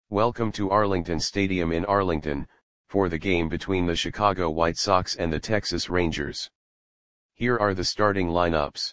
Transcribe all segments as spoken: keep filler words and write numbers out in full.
Welcome to Arlington Stadium in Arlington, for the game between the Chicago White Sox and the Texas Rangers. Here are the starting lineups.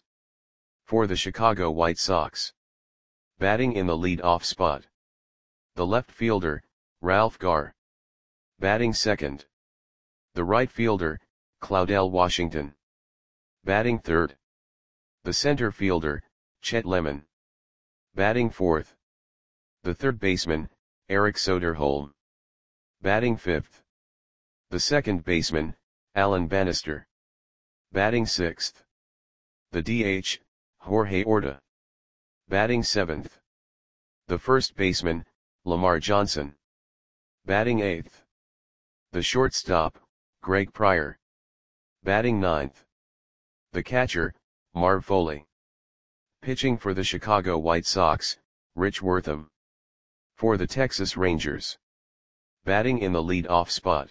For the Chicago White Sox. Batting in the lead-off spot. The left fielder, Ralph Garr. Batting second. The right fielder, Claudell Washington. Batting third. The center fielder, Chet Lemon. Batting fourth. The third baseman, Eric Soderholm. Batting fifth. The second baseman, Alan Bannister. Batting sixth. The D H, Jorge Orta. Batting seventh. The first baseman, Lamar Johnson. Batting eighth. The shortstop, Greg Pryor. Batting ninth. The catcher, Marv Foley. Pitching for the Chicago White Sox, Rich Wortham. For the Texas Rangers. Batting in the lead-off spot.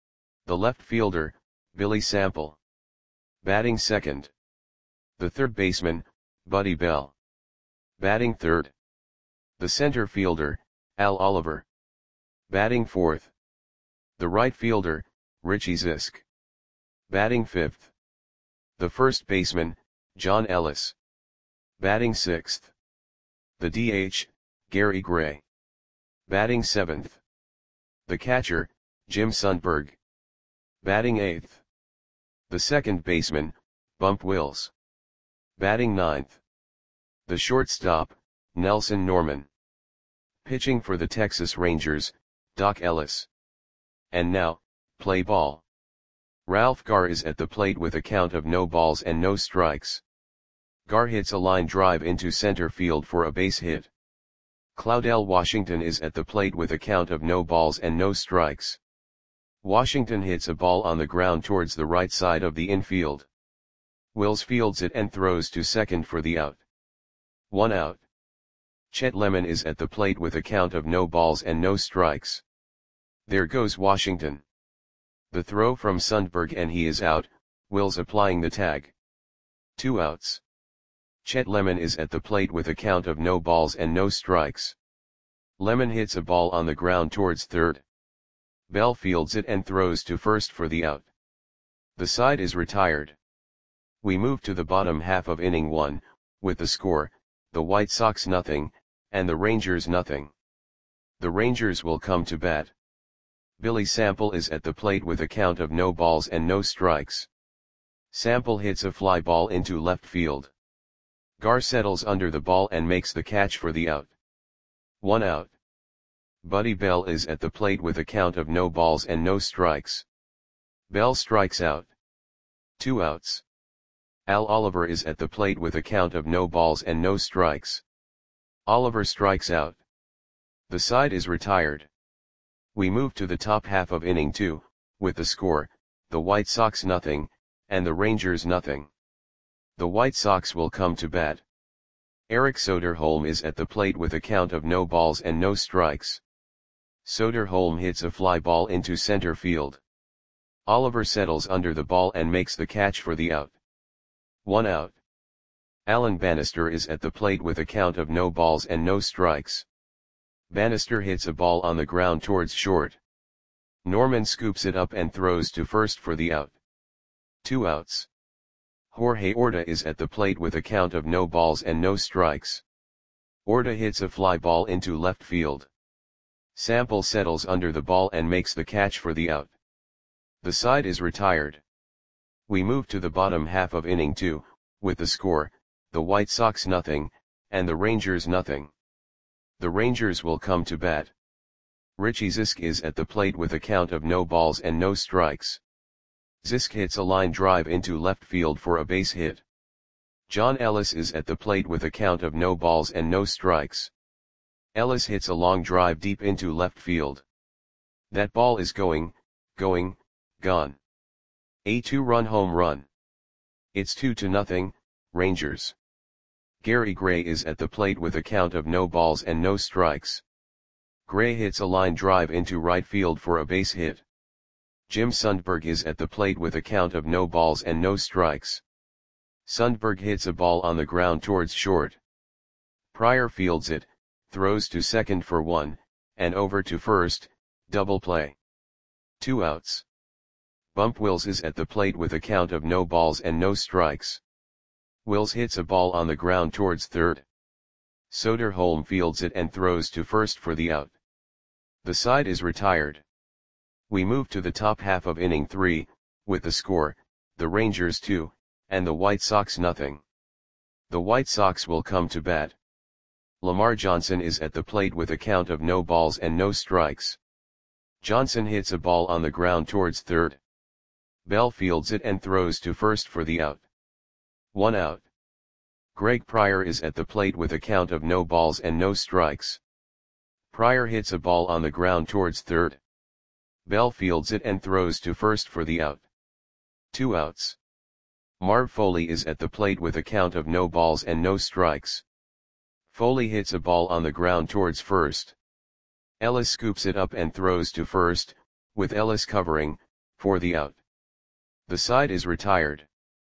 The left fielder, Billy Sample. Batting second. The third baseman, Buddy Bell. Batting third. The center fielder, Al Oliver. Batting fourth. The right fielder, Richie Zisk. Batting fifth. The first baseman, John Ellis. Batting sixth. The D H, Gary Gray. Batting seventh. The catcher, Jim Sundberg. Batting eighth. The second baseman, Bump Wills. Batting ninth. The shortstop, Nelson Norman. Pitching for the Texas Rangers, Doc Ellis. And now, play ball. Ralph Garr is at the plate with a count of no balls and no strikes. Garr hits a line drive into center field for a base hit. Claudell Washington is at the plate with a count of no balls and no strikes. Washington hits a ball on the ground towards the right side of the infield. Wills fields it and throws to second for the out. One out. Chet Lemon is at the plate with a count of no balls and no strikes. There goes Washington. The throw from Sundberg and he is out, Wills applying the tag. Two outs. Chet Lemon is at the plate with a count of no balls and no strikes. Lemon hits a ball on the ground towards third. Bell fields it and throws to first for the out. The side is retired. We move to the bottom half of inning one, with the score, the White Sox nothing, and the Rangers nothing. The Rangers will come to bat. Billy Sample is at the plate with a count of no balls and no strikes. Sample hits a fly ball into left field. Garr settles under the ball and makes the catch for the out. One out. Buddy Bell is at the plate with a count of no balls and no strikes. Bell strikes out. Two outs. Al Oliver is at the plate with a count of no balls and no strikes. Oliver strikes out. The side is retired. We move to the top half of inning two, with the score, the White Sox nothing, and the Rangers nothing. The White Sox will come to bat. Eric Soderholm is at the plate with a count of no balls and no strikes. Soderholm hits a fly ball into center field. Oliver settles under the ball and makes the catch for the out. One out. Alan Bannister is at the plate with a count of no balls and no strikes. Bannister hits a ball on the ground towards short. Norman scoops it up and throws to first for the out. Two outs. Jorge Orta is at the plate with a count of no balls and no strikes. Orta hits a fly ball into left field. Sample settles under the ball and makes the catch for the out. The side is retired. We move to the bottom half of inning two, with the score, the White Sox nothing, and the Rangers nothing. The Rangers will come to bat. Richie Zisk is at the plate with a count of no balls and no strikes. Zisk hits a line drive into left field for a base hit. John Ellis is at the plate with a count of no balls and no strikes. Ellis hits a long drive deep into left field. That ball is going, going, gone. A two-run home run. It's two to nothing, Rangers. Gary Gray is at the plate with a count of no balls and no strikes. Gray hits a line drive into right field for a base hit. Jim Sundberg is at the plate with a count of no balls and no strikes. Sundberg hits a ball on the ground towards short. Pryor fields it, throws to second for one, and over to first, double play. Two outs. Bump Wills is at the plate with a count of no balls and no strikes. Wills hits a ball on the ground towards third. Soderholm fields it and throws to first for the out. The side is retired. We move to the top half of inning three, with the score, the Rangers two, and the White Sox nothing. The White Sox will come to bat. Lamar Johnson is at the plate with a count of no balls and no strikes. Johnson hits a ball on the ground towards third. Bell fields it and throws to first for the out. One out. Greg Pryor is at the plate with a count of no balls and no strikes. Pryor hits a ball on the ground towards third. Bell fields it and throws to first for the out. Two outs. Marv Foley is at the plate with a count of no balls and no strikes. Foley hits a ball on the ground towards first. Ellis scoops it up and throws to first, with Ellis covering, for the out. The side is retired.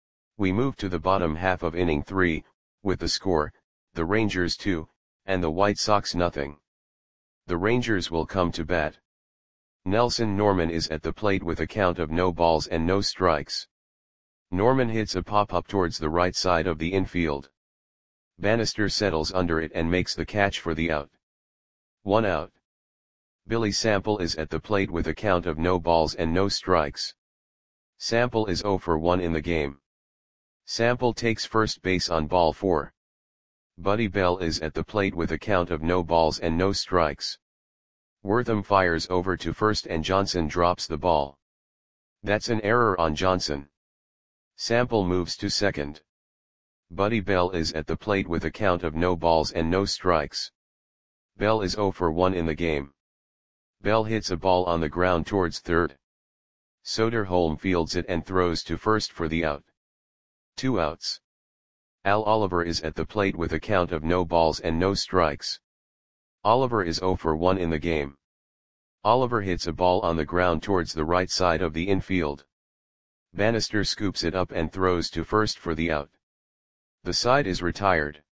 We move to the bottom half of inning three, with the score, the Rangers two, and the White Sox nothing. The Rangers will come to bat. Nelson Norman is at the plate with a count of no balls and no strikes. Norman hits a pop-up towards the right side of the infield. Bannister settles under it and makes the catch for the out. One out. Billy Sample is at the plate with a count of no balls and no strikes. Sample is oh for one in the game. Sample takes first base on ball four. Buddy Bell is at the plate with a count of no balls and no strikes. Wortham fires over to first and Johnson drops the ball. That's an error on Johnson. Sample moves to second. Buddy Bell is at the plate with a count of no balls and no strikes. Bell is oh for one in the game. Bell hits a ball on the ground towards third. Soderholm fields it and throws to first for the out. Two outs. Al Oliver is at the plate with a count of no balls and no strikes. Oliver is oh for one in the game. Oliver hits a ball on the ground towards the right side of the infield. Bannister scoops it up and throws to first for the out. The side is retired.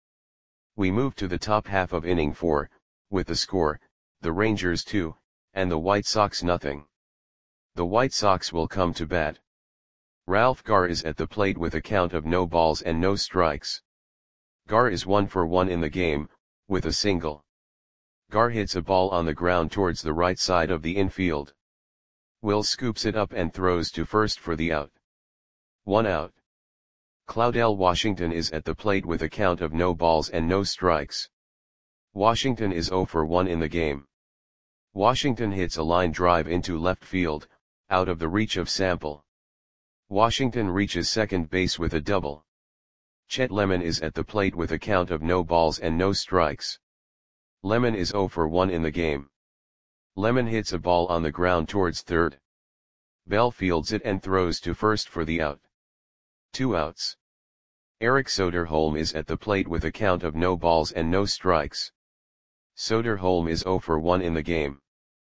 We move to the top half of inning four, with the score, the Rangers two, and the White Sox nothing. The White Sox will come to bat. Ralph Garr is at the plate with a count of no balls and no strikes. Garr is one for one in the game, with a single. Garr hits a ball on the ground towards the right side of the infield. Will scoops it up and throws to first for the out. One out. Claudell Washington is at the plate with a count of no balls and no strikes. Washington is oh for one in the game. Washington hits a line drive into left field, out of the reach of Sample. Washington reaches second base with a double. Chet Lemon is at the plate with a count of no balls and no strikes. Lemon is oh for one in the game. Lemon hits a ball on the ground towards third. Bell fields it and throws to first for the out. Two outs. Eric Soderholm is at the plate with a count of no balls and no strikes. Soderholm is oh for one in the game.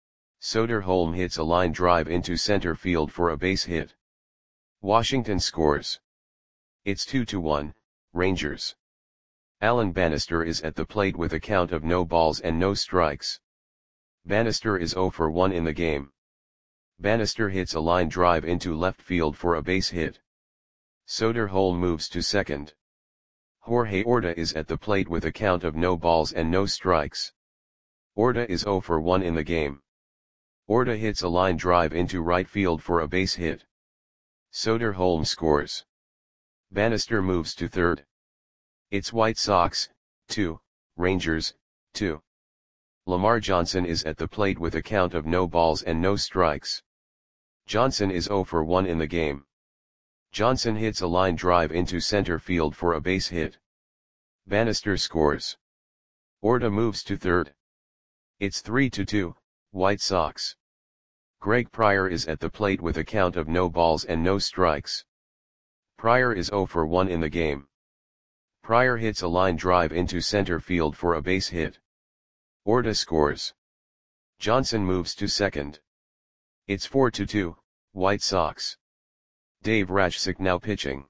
Soderholm hits a line drive into center field for a base hit. Washington scores. It's two to one, Rangers. Alan Bannister is at the plate with a count of no balls and no strikes. Bannister is oh for one in the game. Bannister hits a line drive into left field for a base hit. Soderholm moves to second. Jorge Orta is at the plate with a count of no balls and no strikes. Orta is oh for one in the game. Orta hits a line drive into right field for a base hit. Soderholm scores. Bannister moves to third. It's White Sox, two, Rangers, two. Lamar Johnson is at the plate with a count of no balls and no strikes. Johnson is oh for one in the game. Johnson hits a line drive into center field for a base hit. Bannister scores. Orta moves to third. It's three to two, White Sox. Greg Pryor is at the plate with a count of no balls and no strikes. Pryor is oh for one in the game. Pryor hits a line drive into center field for a base hit. Orta scores. Johnson moves to second. It's four to two, White Sox. Dave Rajcik now pitching.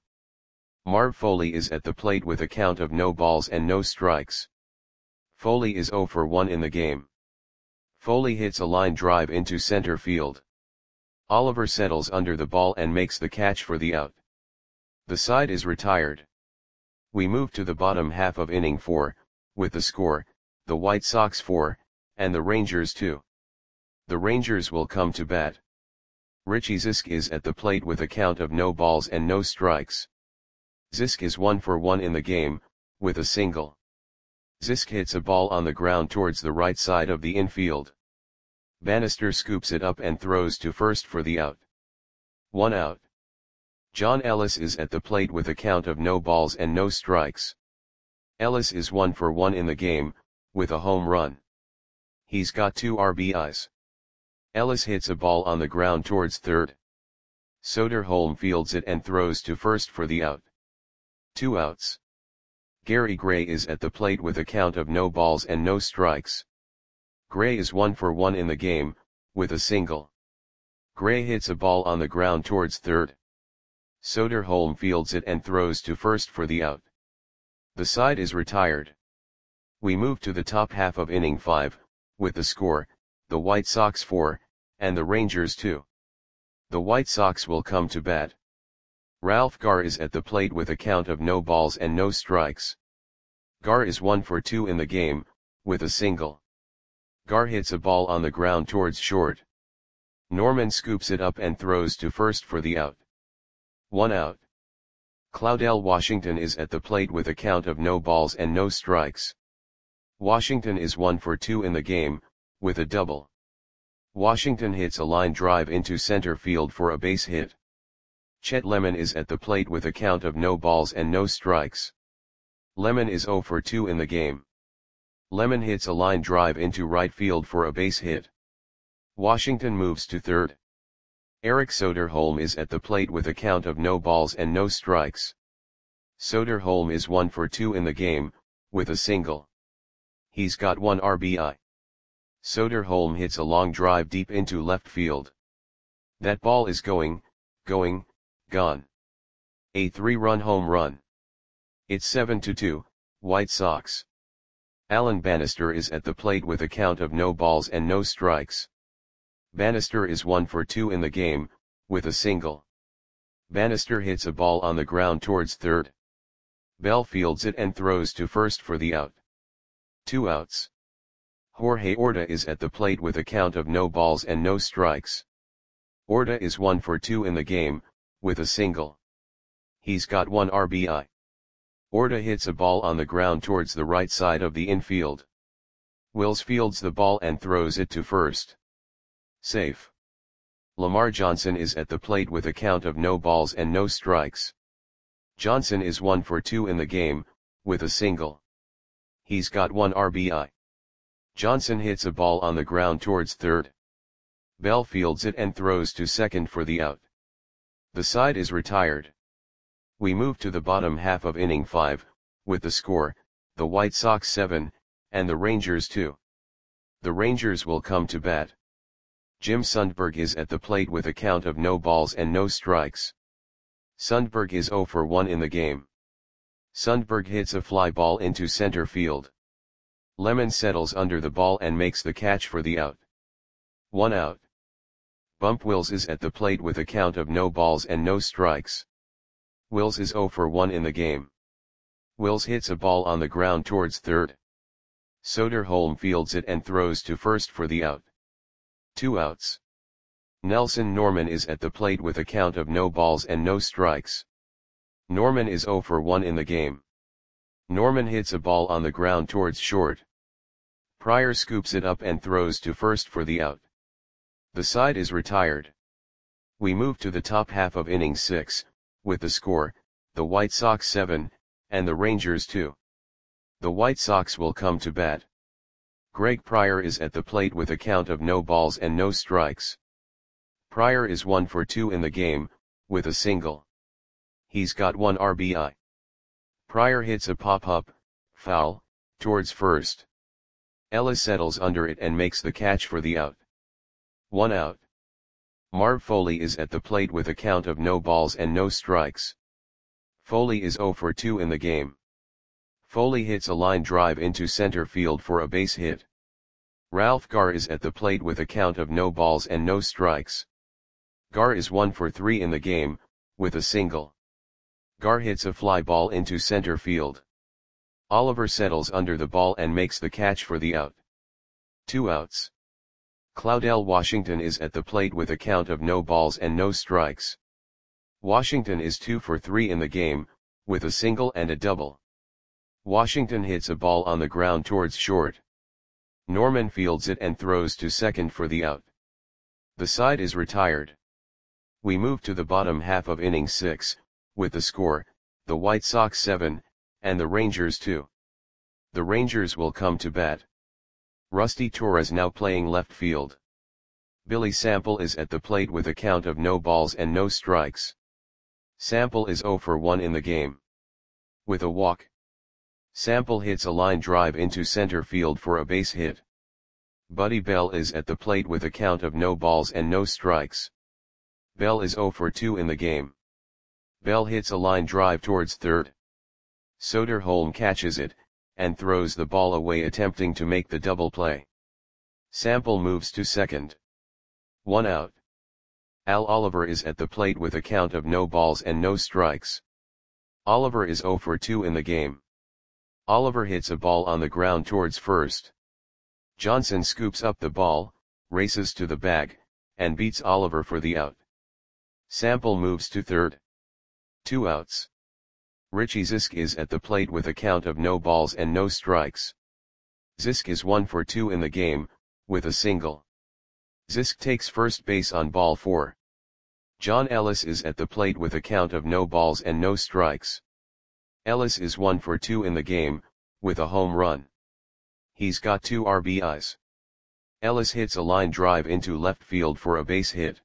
Marv Foley is at the plate with a count of no balls and no strikes. Foley is oh for one in the game. Foley hits a line drive into center field. Oliver settles under the ball and makes the catch for the out. The side is retired. We move to the bottom half of inning four, with the score, the White Sox four, and the Rangers two. The Rangers will come to bat. Richie Zisk is at the plate with a count of no balls and no strikes. Zisk is one for one in the game, with a single. Zisk hits a ball on the ground towards the right side of the infield. Bannister scoops it up and throws to first for the out. One out. John Ellis is at the plate with a count of no balls and no strikes. Ellis is one for one in the game, with a home run. He's got two R B Is. Ellis hits a ball on the ground towards third. Soderholm fields it and throws to first for the out. Two outs. Gary Gray is at the plate with a count of no balls and no strikes. Gray is one for one in the game, with a single. Gray hits a ball on the ground towards third. Soderholm fields it and throws to first for the out. The side is retired. We move to the top half of inning five, with the score, the White Sox four, and the Rangers two. The White Sox will come to bat. Ralph Garr is at the plate with a count of no balls and no strikes. Garr is one for two in the game, with a single. Garr hits a ball on the ground towards short. Norman scoops it up and throws to first for the out. One out. Claudel Washington is at the plate with a count of no balls and no strikes. Washington is one for two in the game, with a double. Washington hits a line drive into center field for a base hit. Chet Lemon is at the plate with a count of no balls and no strikes. Lemon is zero for two in the game. Lemon hits a line drive into right field for a base hit. Washington moves to third. Eric Soderholm is at the plate with a count of no balls and no strikes. Soderholm is one for two in the game, with a single. He's got one R B I. Soderholm hits a long drive deep into left field. That ball is going, going, gone. A three-run home run. It's seven to two, White Sox. Alan Bannister is at the plate with a count of no balls and no strikes. Bannister is one for two in the game, with a single. Bannister hits a ball on the ground towards third. Bell fields it and throws to first for the out. Two outs. Jorge Orta is at the plate with a count of no balls and no strikes. Orta is one for two in the game, with a single. He's got one R B I. Orta hits a ball on the ground towards the right side of the infield. Wills fields the ball and throws it to first. Safe. Lamar Johnson is at the plate with a count of no balls and no strikes. Johnson is one for two in the game, with a single. He's got one R B I. Johnson hits a ball on the ground towards third. Bell fields it and throws to second for the out. The side is retired. We move to the bottom half of inning five, with the score, the White Sox seven, and the Rangers two. The Rangers will come to bat. Jim Sundberg is at the plate with a count of no balls and no strikes. Sundberg is zero for one in the game. Sundberg hits a fly ball into center field. Lemon settles under the ball and makes the catch for the out. One out. Bump Wills is at the plate with a count of no balls and no strikes. Wills is zero for one in the game. Wills hits a ball on the ground towards third. Soderholm fields it and throws to first for the out. Two outs. Nelson Norman is at the plate with a count of no balls and no strikes. Norman is zero for one in the game. Norman hits a ball on the ground towards short. Pryor scoops it up and throws to first for the out. The side is retired. We move to the top half of inning six, with the score, the White Sox seven, and the Rangers two. The White Sox will come to bat. Greg Pryor is at the plate with a count of no balls and no strikes. Pryor is one for two in the game, with a single. He's got one R B I. Pryor hits a pop-up, foul, towards first. Ellis settles under it and makes the catch for the out. One out. Marv Foley is at the plate with a count of no balls and no strikes. Foley is zero for two in the game. Foley hits a line drive into center field for a base hit. Ralph Garr is at the plate with a count of no balls and no strikes. Garr is one for three in the game, with a single. Garr hits a fly ball into center field. Oliver settles under the ball and makes the catch for the out. Two outs. Claudell Washington is at the plate with a count of no balls and no strikes. Washington is two for three in the game, with a single and a double. Washington hits a ball on the ground towards short. Norman fields it and throws to second for the out. The side is retired. We move to the bottom half of inning six, with the score, the White Sox seven, and the Rangers two. The Rangers will come to bat. Rusty Torres now playing left field. Billy Sample is at the plate with a count of no balls and no strikes. Sample is oh for one in the game. With a walk. Sample hits a line drive into center field for a base hit. Buddy Bell is at the plate with a count of no balls and no strikes. Bell is oh for two in the game. Bell hits a line drive towards third. Soderholm catches it, and throws the ball away attempting to make the double play. Sample moves to second. One out. Al Oliver is at the plate with a count of no balls and no strikes. Oliver is oh for two in the game. Oliver hits a ball on the ground towards first. Johnson scoops up the ball, races to the bag, and beats Oliver for the out. Sample moves to third. Two outs. Richie Zisk is at the plate with a count of no balls and no strikes. Zisk is one for two in the game, with a single. Zisk takes first base on ball four. John Ellis is at the plate with a count of no balls and no strikes. Ellis is one for two in the game, with a home run. He's got two R B Is. Ellis hits a line drive into left field for a base hit.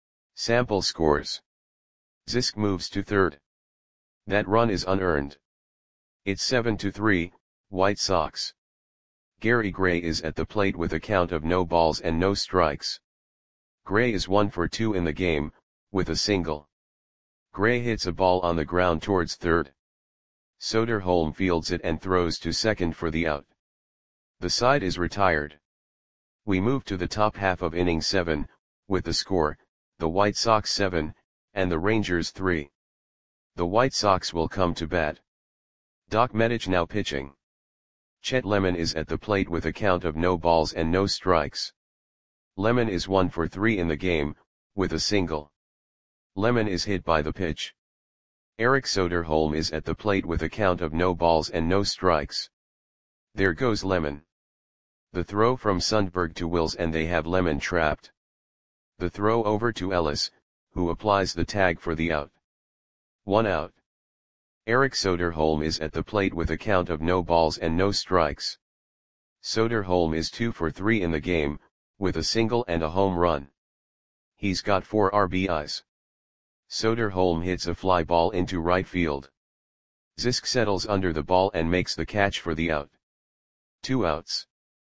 Sample scores. Zisk moves to third. That run is unearned. It's seven to three, White Sox. Gary Gray is at the plate with a count of no balls and no strikes. Gray is one for two in the game, with a single. Gray hits a ball on the ground towards third. Soderholm fields it and throws to second for the out. The side is retired. We move to the top half of inning seven, with the score, the White Sox seven, and the Rangers three. The White Sox will come to bat. Doc Medich now pitching. Chet Lemon is at the plate with a count of no balls and no strikes. Lemon is one for three in the game, with a single. Lemon is hit by the pitch. Eric Soderholm is at the plate with a count of no balls and no strikes. There goes Lemon. The throw from Sundberg to Wills and they have Lemon trapped. The throw over to Ellis, who applies the tag for the out. One out. Eric Soderholm is at the plate with a count of no balls and no strikes. Soderholm is two for three in the game, with a single and a home run. He's got four R B Is. Soderholm hits a fly ball into right field. Zisk settles under the ball and makes the catch for the out. Two outs.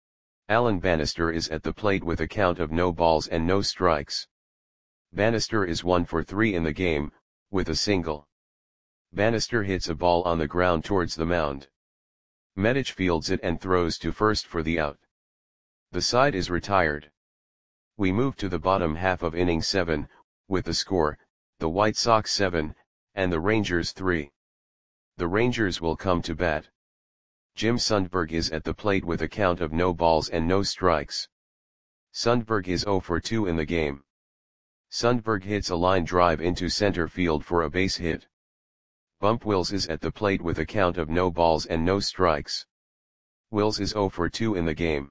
Alan Bannister is at the plate with a count of no balls and no strikes. Bannister is one for three in the game, with a single. Bannister hits a ball on the ground towards the mound. Medich fields it and throws to first for the out. The side is retired. We move to the bottom half of inning seven, with the score, the White Sox seven, and the Rangers three. The Rangers will come to bat. Jim Sundberg is at the plate with a count of no balls and no strikes. Sundberg is oh for two in the game. Sundberg hits a line drive into center field for a base hit. Bump Wills is at the plate with a count of no balls and no strikes. Wills is oh for two in the game.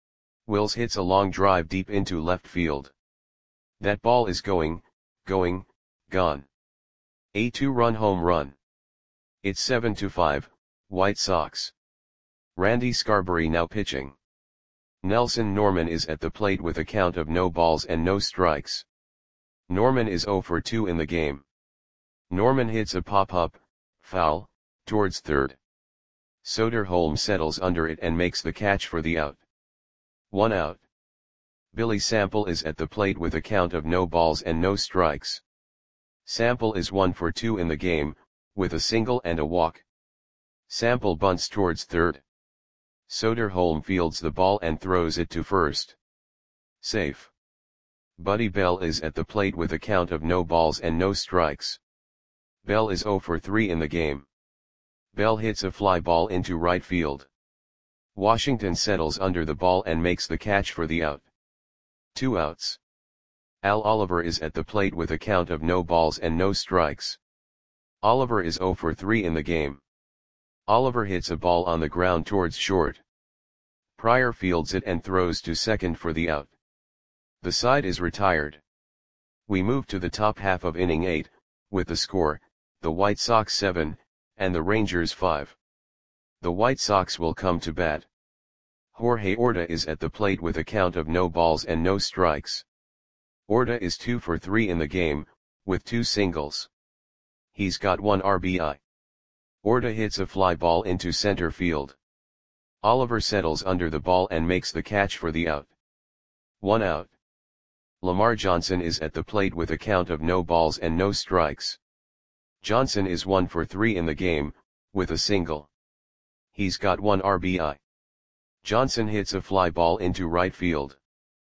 Wills hits a long drive deep into left field. That ball is going, going, gone. A two-run home run. It's seven to five, White Sox. Randy Scarberry now pitching. Nelson Norman is at the plate with a count of no balls and no strikes. Norman is oh for two in the game. Norman hits a pop-up, foul, towards third. Soderholm settles under it and makes the catch for the out. One out. Billy Sample is at the plate with a count of no balls and no strikes. Sample is one for two in the game, with a single and a walk. Sample bunts towards third. Soderholm fields the ball and throws it to first. Safe. Buddy Bell is at the plate with a count of no balls and no strikes. Bell is zero for three in the game. Bell hits a fly ball into right field. Washington settles under the ball and makes the catch for the out. Two outs. Al Oliver is at the plate with a count of no balls and no strikes. Oliver is zero for three in the game. Oliver hits a ball on the ground towards short. Pryor fields it and throws to second for the out. The side is retired. We move to the top half of inning eight, with the score, the White Sox seven, and the Rangers five. The White Sox will come to bat. Jorge Orta is at the plate with a count of no balls and no strikes. Orta is two for three in the game, with two singles. He's got one R B I. Orta hits a fly ball into center field. Oliver settles under the ball and makes the catch for the out. One out. Lamar Johnson is at the plate with a count of no balls and no strikes. Johnson is one for three in the game, with a single. He's got one R B I. Johnson hits a fly ball into right field.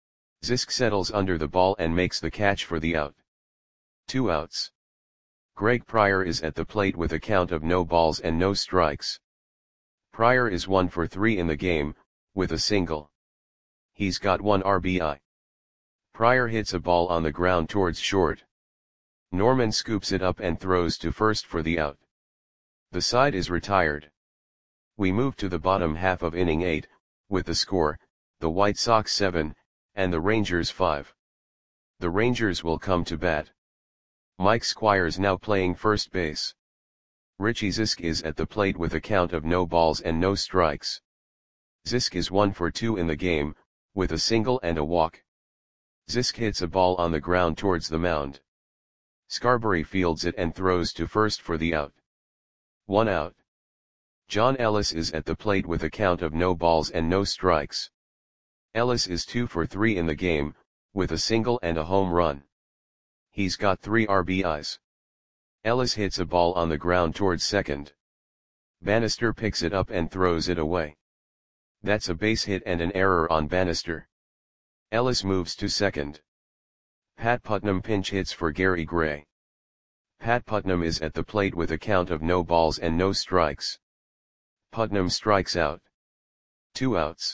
Zisk settles under the ball and makes the catch for the out. Two outs. Greg Pryor is at the plate with a count of no balls and no strikes. Pryor is one for three in the game, with a single. He's got one R B I. Pryor hits a ball on the ground towards short. Norman scoops it up and throws to first for the out. The side is retired. We move to the bottom half of inning eight, with the score, the White Sox seven, and the Rangers five. The Rangers will come to bat. Mike Squires now playing first base. Richie Zisk is at the plate with a count of no balls and no strikes. Zisk is one for two in the game, with a single and a walk. Zisk hits a ball on the ground towards the mound. Scarberry fields it and throws to first for the out. One out. John Ellis is at the plate with a count of no balls and no strikes. Ellis is two for three in the game, with a single and a home run. He's got three R B Is. Ellis hits a ball on the ground towards second. Bannister picks it up and throws it away. That's a base hit and an error on Bannister. Ellis moves to second. Pat Putnam pinch hits for Gary Gray. Pat Putnam is at the plate with a count of no balls and no strikes. Putnam strikes out. Two outs.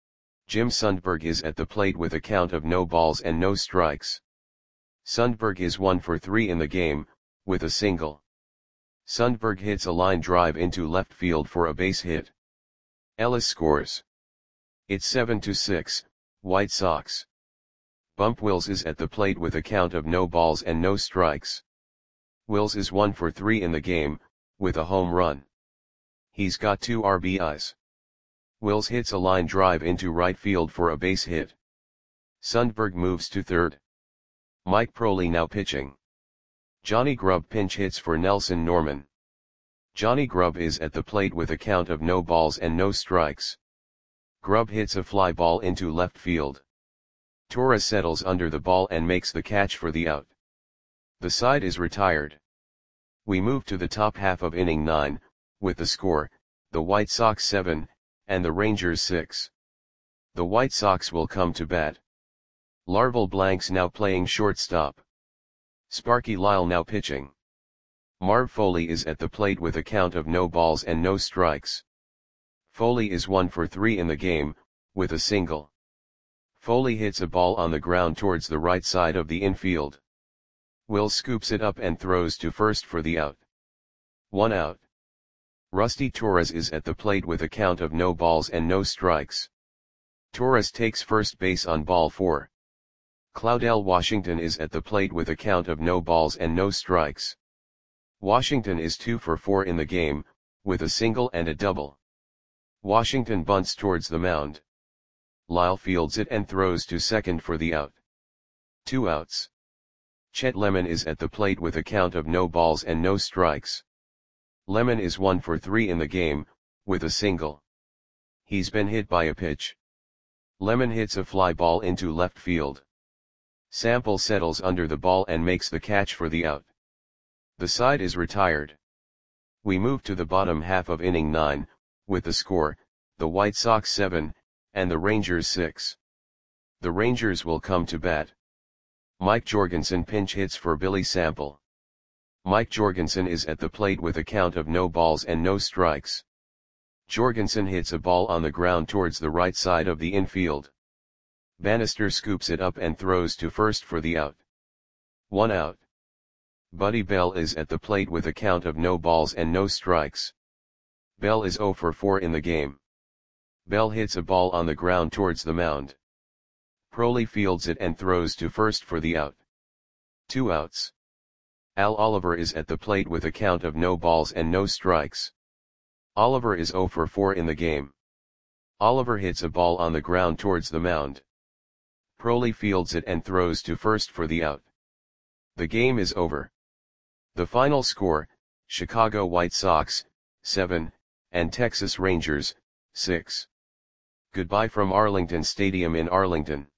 Jim Sundberg is at the plate with a count of no balls and no strikes. Sundberg is one for three in the game, with a single. Sundberg hits a line drive into left field for a base hit. Ellis scores. It's seven to six, White Sox. Bump Wills is at the plate with a count of no balls and no strikes. Wills is one for three in the game, with a home run. He's got two R B Is. Wills hits a line drive into right field for a base hit. Sundberg moves to third. Mike Proley now pitching. Johnny Grubb pinch hits for Nelson Norman. Johnny Grubb is at the plate with a count of no balls and no strikes. Grubb hits a fly ball into left field. Torres settles under the ball and makes the catch for the out. The side is retired. We move to the top half of inning nine, with the score, the White Sox seven, and the Rangers six. The White Sox will come to bat. Larval Blanks now playing shortstop. Sparky Lyle now pitching. Marv Foley is at the plate with a count of no balls and no strikes. Foley is one for three in the game, with a single. Foley hits a ball on the ground towards the right side of the infield. Will scoops it up and throws to first for the out. One out. Rusty Torres is at the plate with a count of no balls and no strikes. Torres takes first base on ball four. Claudel Washington is at the plate with a count of no balls and no strikes. Washington is two for four in the game, with a single and a double. Washington bunts towards the mound. Lyle fields it and throws to second for the out. Two outs. Chet Lemon is at the plate with a count of no balls and no strikes. Lemon is one for three in the game, with a single. He's been hit by a pitch. Lemon hits a fly ball into left field. Sample settles under the ball and makes the catch for the out. The side is retired. We move to the bottom half of inning nine, with the score, the White Sox seven, and the Rangers six. The Rangers will come to bat. Mike Jorgensen pinch hits for Billy Sample. Mike Jorgensen is at the plate with a count of no balls and no strikes. Jorgensen hits a ball on the ground towards the right side of the infield. Bannister scoops it up and throws to first for the out. One out. Buddy Bell is at the plate with a count of no balls and no strikes. Bell is zero for four in the game. Bell hits a ball on the ground towards the mound. Crowley fields it and throws to first for the out. Two outs. Al Oliver is at the plate with a count of no balls and no strikes. Oliver is zero for four in the game. Oliver hits a ball on the ground towards the mound. Crowley fields it and throws to first for the out. The game is over. The final score, Chicago White Sox, seven, and Texas Rangers, six. Goodbye from Arlington Stadium in Arlington.